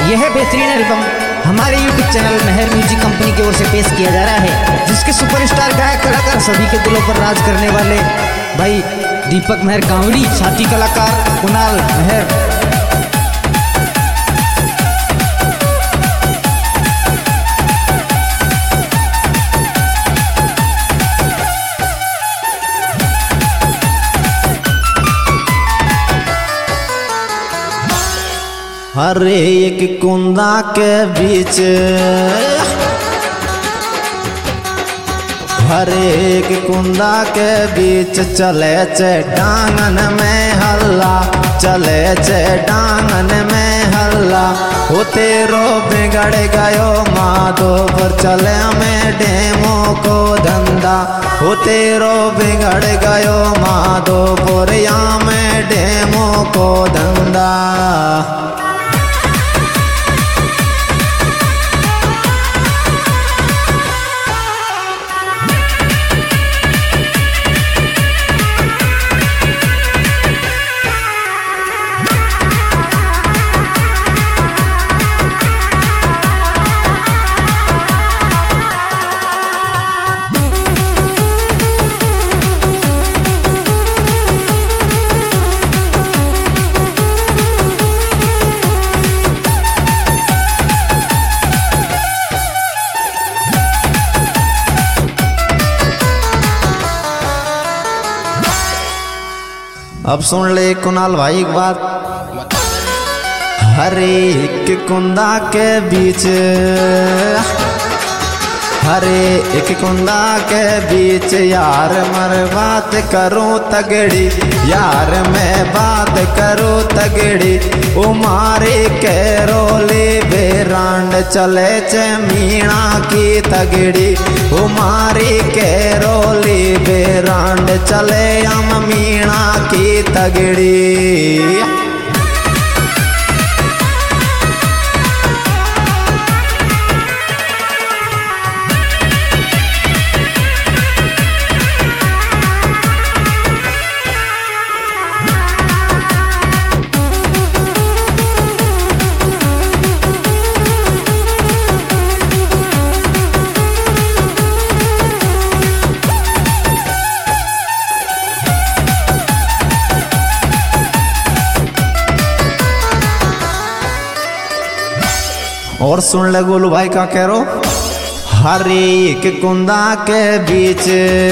यह बेहतरीन एल्बम हमारे YouTube channel Mehar music company की ओर से पेश किया जा रहा है, जिसके सुपरस्टार गायक कलाकार सभी के दिलों पर राज करने वाले भाई दीपक मेहर कांवड़ी, साथी कलाकार कुणाल मेहर। हर एक कुंदा के बीच, हर एक कुंदा के बीच चले चे डांगन में हल्ला, चले चे डांगन में हल्ला। हो तेरो बिगड़ गयो माधोपुर चले में डेमो को धंधा, हो तेरो बिगड़ गयो माधोपुर या में डेमो को धंधा। अब सुन ले कुणाल भाई एक बात, हर एक कुंदा के बीच, हर एक कुंदा के बीच यार मर बात करूं तगड़ी, यार मैं बात करूं तगड़ी। उमारे के रोले बेरांड चले चे मीणा की तगड़ी, उमारे के रोले बेरांड चले हम मीणा की तगड़ी। और सुन ले गोलू भाई का कह रो, हर एक कुंदा के बीच,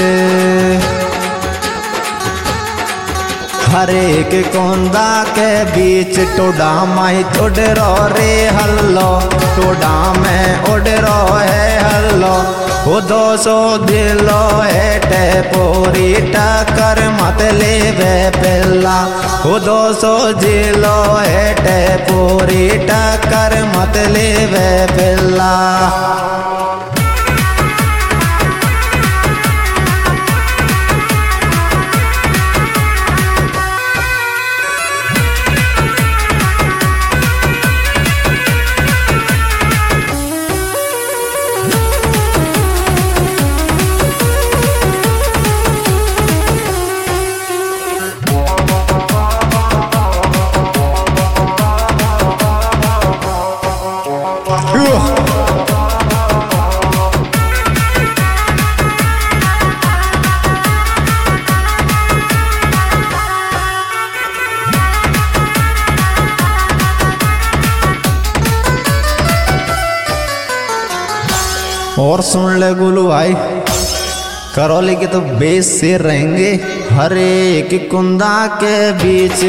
हर एक कुंदा के बीच टोडा माई उड़ रो रे हल्लो, टोडा में उड़ रो है हल्लो। वो 200 दिलो हेटे पूरी टक्कर मत ले वे पिल्ला, वो 200 जिलो हेटे पूरी टक्कर मत ले वे पिल्ला। और सुन ले गुलू भाई, करौली के तो बेस से रहेंगे। हर एक कुंदा के बीच,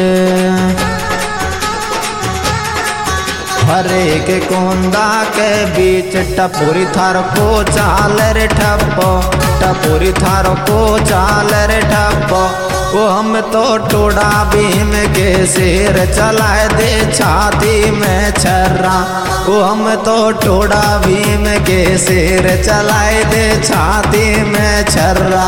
हर एक कुंदा के बीच टपोरी थार को चाल रे ठप्पो, टपोरी थार को चाल रे ठप्पो। वो हम तो टोड़ा भीम के शेर चलाए दे छाती में छर्रा, वो हम तो टोड़ा भीम के शेर चलाए दे छाती में छर्रा।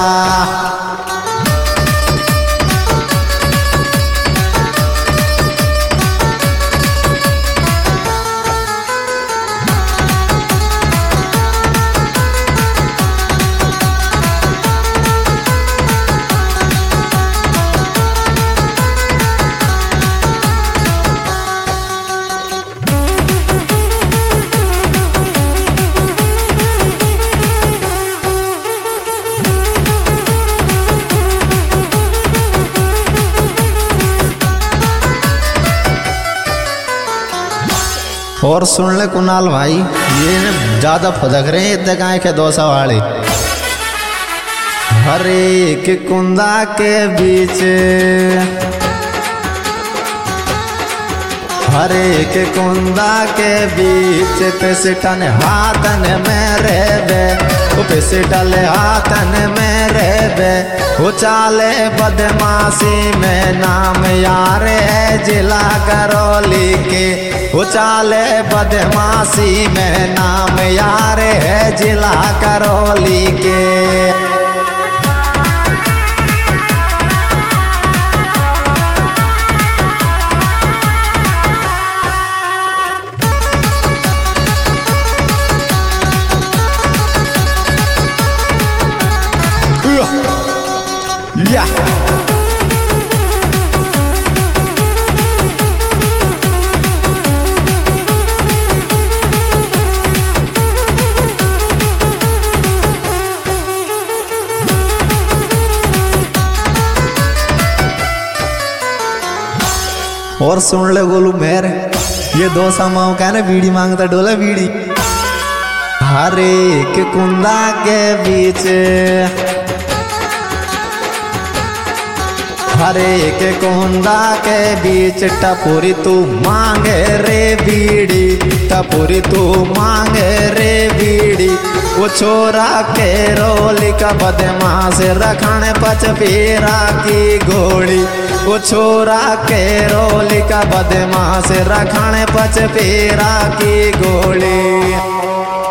और सुन ले कुणाल भाई, ये ज्यादा फदक रहे इतने गाय के दो सवाली। हर एक कुंदा के बीच, हर एक कुंदा के बीच पिसटन हाथन में रहबे, पिसटल हाथन में रहबे। वो चाले बदमाशी में नाम यार है जिला करौली के, वो चाले बदमाशी में नाम यार है जिला करौली के। Yeah. और सुन ले गोलू मेर, ये दो समाओं का ना बीड़ी मांगता डोला बीड़ी। हर एक कुंदा के बीच, हर एक कुंदा के बीच टपुरी तू मांगे रे बीड़ी, टपुरी तू मांगे रे बीड़ी। वो छोरा के रोली का बदमाश रखने पचपीरा की घोड़ी, वो छोरा के रोली का बदमाश रखने पचपीरा की घोड़ी।